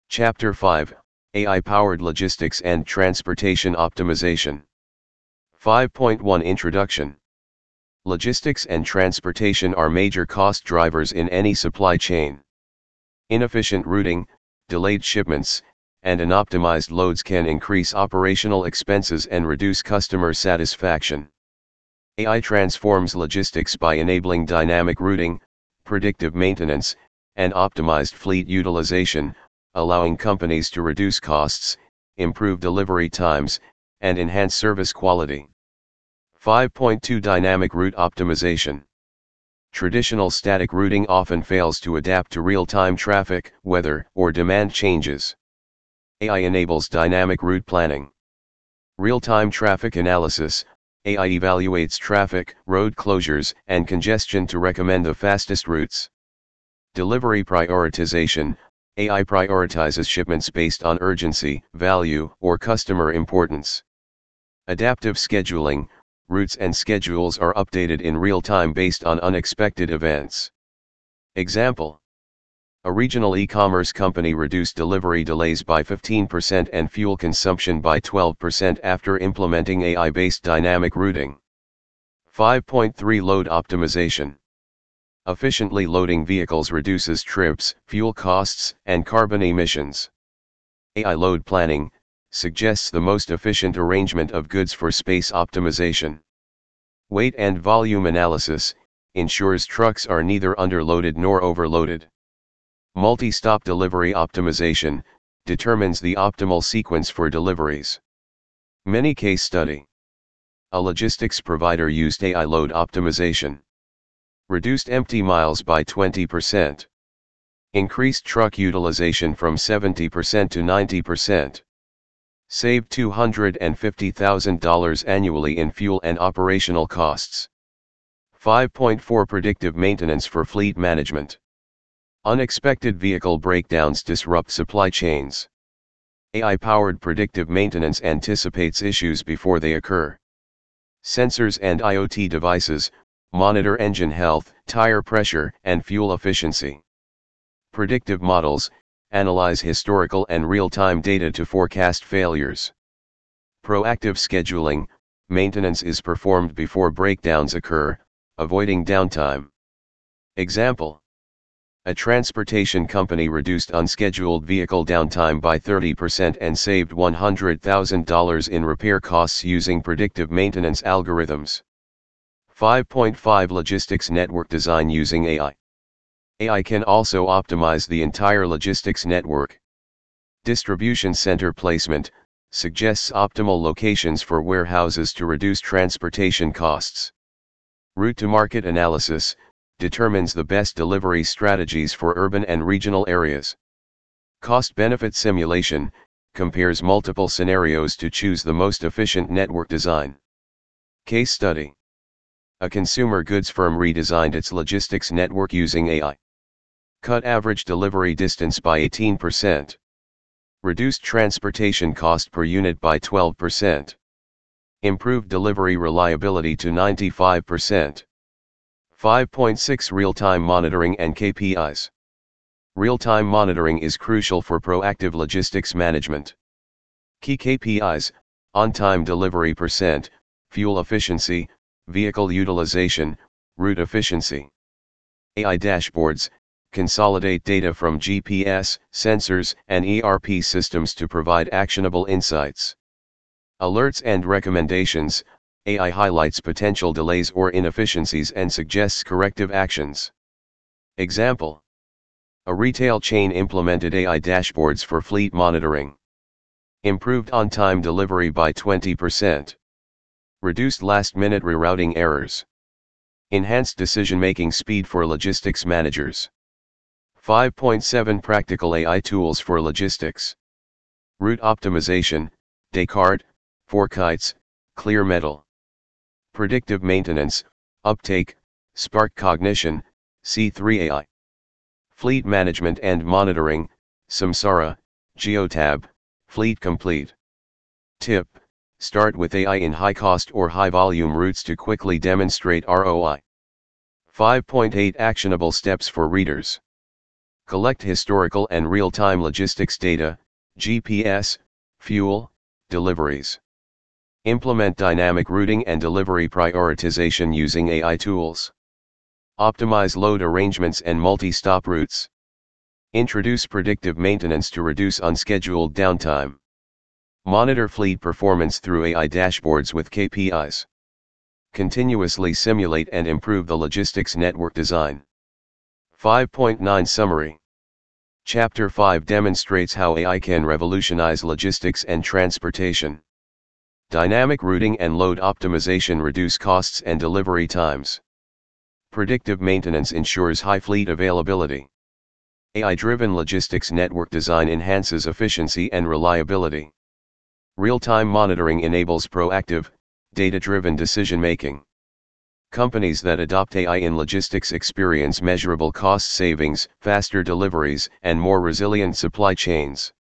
Chapter 5, AI-Powered Logistics and Transportation Optimization. 5.1 Introduction. Logistics and transportation are major cost drivers in any supply chain. Inefficient routing, delayed shipments, and unoptimized loads can increase operational expenses and reduce customer satisfaction. AI transforms logistics by enabling dynamic routing, predictive maintenance, and optimized fleet utilization, allowing companies to reduce costs, improve delivery times, and enhance service quality. 5.2 Dynamic Route Optimization. Traditional static routing often fails to adapt to real-time traffic, weather, or demand changes. AI enables dynamic route planning. Real-time traffic analysis. AI evaluates traffic, road closures, and congestion to recommend the fastest routes. Delivery prioritization. AI prioritizes shipments based on urgency, value, or customer importance. Adaptive scheduling. Routes and schedules are updated in real time based on unexpected events. Example: a regional e-commerce company reduced delivery delays by 15% and fuel consumption by 12% after implementing AI-based dynamic routing. 5.3 Load Optimization. Efficiently loading vehicles reduces trips, fuel costs, and carbon emissions. AI load planning suggests the most efficient arrangement of goods for space optimization. Weight and volume analysis ensures trucks are neither underloaded nor overloaded. Multi-stop delivery optimization determines the optimal sequence for deliveries. Many case study. A logistics provider used AI load optimization. Reduced empty miles by 20%. Increased truck utilization from 70% to 90%. Saved $250,000 annually in fuel and operational costs. 5.4 Predictive Maintenance for Fleet Management. Unexpected vehicle breakdowns disrupt supply chains. AI-powered predictive maintenance anticipates issues before they occur. Sensors and IoT devices monitor engine health, tire pressure, and fuel efficiency. Predictive models analyze historical and real-time data to forecast failures. Proactive scheduling. Maintenance is performed before breakdowns occur, avoiding downtime. Example: a transportation company reduced unscheduled vehicle downtime by 30% and saved $100,000 in repair costs using predictive maintenance algorithms. 5.5 Logistics Network Design using AI. AI can also optimize the entire logistics network. Distribution center placement suggests optimal locations for warehouses to reduce transportation costs. Route to market analysis determines the best delivery strategies for urban and regional areas. Cost-benefit simulation compares multiple scenarios to choose the most efficient network design. Case study: a consumer goods firm redesigned its logistics network using AI. Cut average delivery distance by 18%. Reduced transportation cost per unit by 12%. Improved delivery reliability to 95%. 5.6 Real-time monitoring and KPIs. Real-time monitoring is crucial for proactive logistics management. Key KPIs: on-time delivery %, fuel efficiency, vehicle utilization, route efficiency. AI dashboards consolidate data from GPS, sensors, and ERP systems to provide actionable insights. Alerts and recommendations. AI highlights potential delays or inefficiencies and suggests corrective actions. Example: a retail chain implemented AI dashboards for fleet monitoring. Improved on-time delivery by 20%. Reduced last-minute rerouting errors. Enhanced decision-making speed for logistics managers. 5.7 Practical AI Tools for Logistics. Route Optimization, Descartes, FourKites, ClearMetal. Predictive Maintenance, Uptake, Spark Cognition, C3 AI. Fleet Management and Monitoring, Samsara, Geotab, Fleet Complete. Tip: start with AI in high-cost or high-volume routes to quickly demonstrate ROI. 5.8 Actionable Steps for Readers. Collect historical and real-time logistics data, GPS, fuel, deliveries. Implement dynamic routing and delivery prioritization using AI tools. Optimize load arrangements and multi-stop routes. Introduce predictive maintenance to reduce unscheduled downtime. Monitor fleet performance through AI dashboards with KPIs. Continuously simulate and improve the logistics network design. 5.9 Summary. Chapter 5 demonstrates how AI can revolutionize logistics and transportation. Dynamic routing and load optimization reduce costs and delivery times. Predictive maintenance ensures high fleet availability. AI-driven logistics network design enhances efficiency and reliability. Real-time monitoring enables proactive, data-driven decision-making. Companies that adopt AI in logistics experience measurable cost savings, faster deliveries, and more resilient supply chains.